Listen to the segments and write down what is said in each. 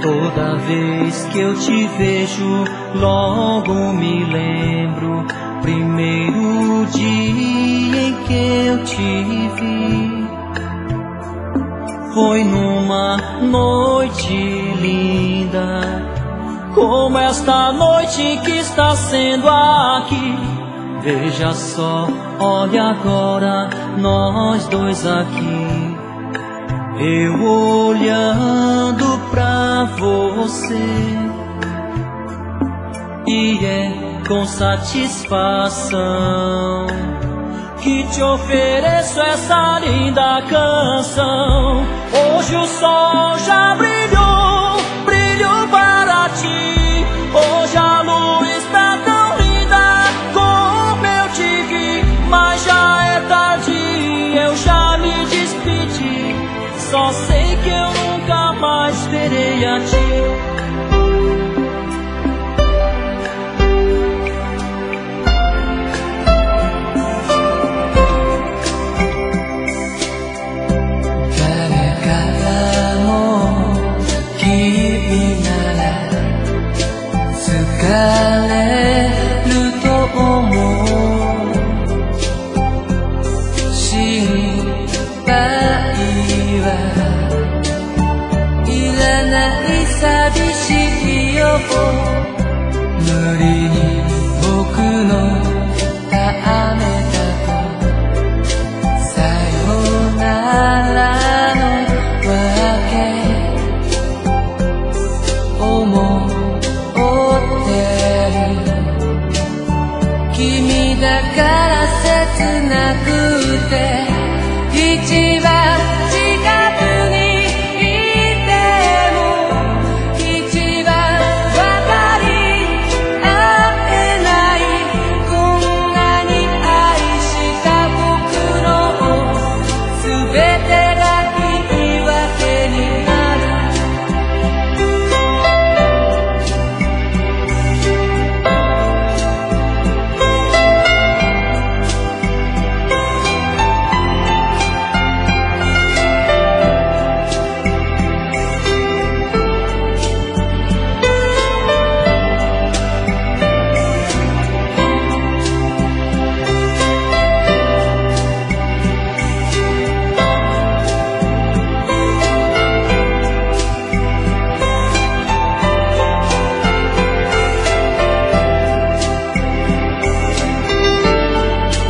Toda vez que eu te vejo, logo me lembro. Primeiro dia em que eu te vi, foi numa noite linda, como esta noite que está sendo aqui. Veja só, olha agora, nós dois aqui. Eu olhando pra você, e é com satisfação que te ofereço essa linda canção. Hoje o sol já brilhou, brilhou para ti. Hoje a luz está tão linda como eu te vi. Mas já é tarde, eu já me despedi. Só sei que eu nunca mais verei a ti.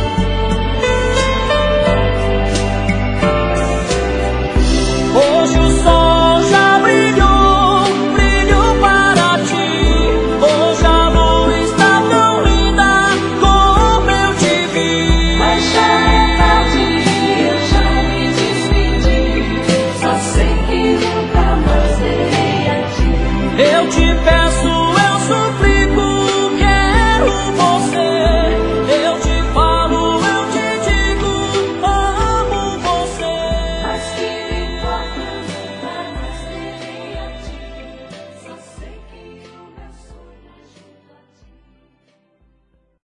Hoje o